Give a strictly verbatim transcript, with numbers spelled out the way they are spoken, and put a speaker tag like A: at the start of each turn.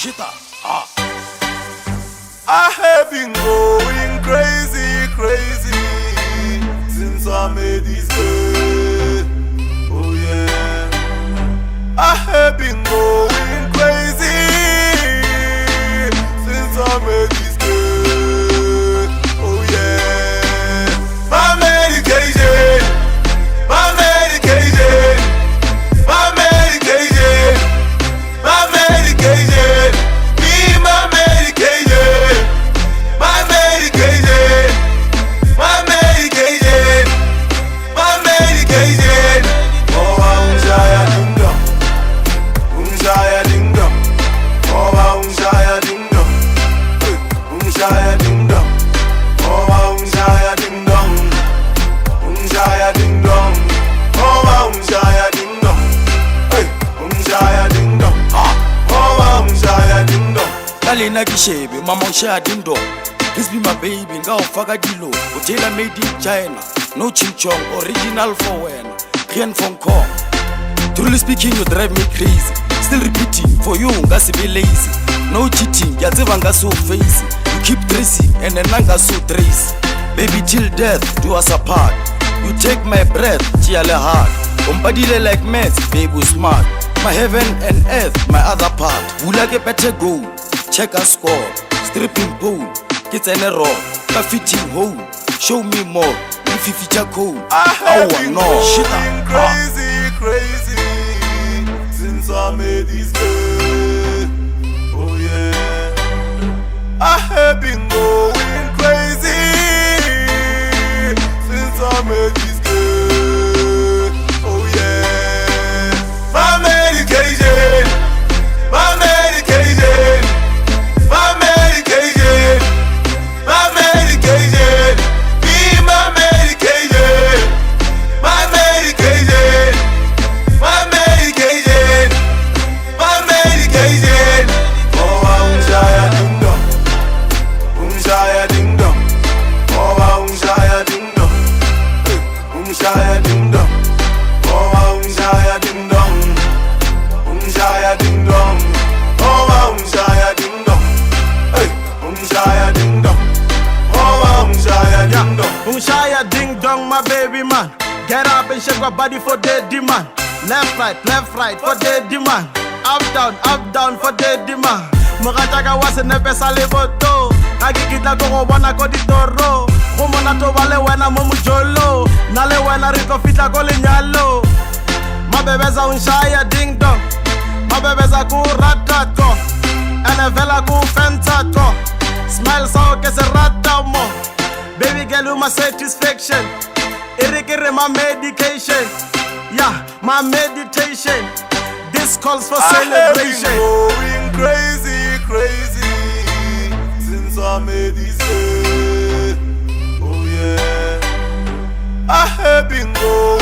A: Shita. Ah.
B: I have been going crazy, crazy since I made this girl. Oh yeah. I have been going crazy since I made this girl. Oh yeah. My medication, my medication, my medication, my medication, be my medication, my medication, my medication, my medication. Oh, I'm shy ding dong, I'm shy ding dong. Oh, I'm shy ding dong, I'm shy ding dong. Oh, I'm shy ding dong, I'm shy ding dong. Oh, I'm shy ding dong, I'm shy ding dong. Oh, I'm shy ding dong.
A: Kalena kishebe, mama ushaya ding dong. Please be my baby, nga ufaka dilo. Utela made in China, no ching chong, original for when. Kian from Kong. Truly speaking, you drive me crazy. Still repeating, for you, ngasi be lazy. No cheating, yaziva nga so face. You keep tracing, and then nga so trace. Baby till death, do us apart. You take my breath, chiale hard. Umpadile like meth, baby smart. My heaven and earth, my other part. Ulake better go, check a score. Stripping pole, kids and a rock. A fitting hole, show me more. If you feature code,
B: I have
A: oh
B: been
A: no,
B: going
A: shit. Ah.
B: crazy, crazy since I made this girl. Oh yeah. I have been going crazy since I made this girl. Oh yeah. My medication, my medication, my medication, my medication, be my medication, my medication, my medication, my medication. Oh, I'm shy ding dong, I'm shy ding dong. Oh, I'm shy ding dong, I'm shy ding dong. Oh, I'm shy ding dong, I'm shy ding dong. Oh, I'm shy ding dong, I'm shy ding dong. Oh, I'm shy ding dong.
C: Umshaya ding dong, my baby man. Get up and shake your body for the demand. Left, right, left, right for the demand. Up, down, up, down for the demand. Mugataga was in the best aliboto. Agikita go wana koditoro. Humana to wale wana mumujolo. Nale wana riko fita kole nyalo. My baby's a unshaya ding dong. My baby's a ku ratato. And a vela ku fentato. Smile so que se rata mo. Baby girl, you my satisfaction. Irrigate my medication. Yeah, my meditation. This calls for
B: I have been
C: celebration.
B: going crazy, crazy since I made this girl. Oh yeah. I have been going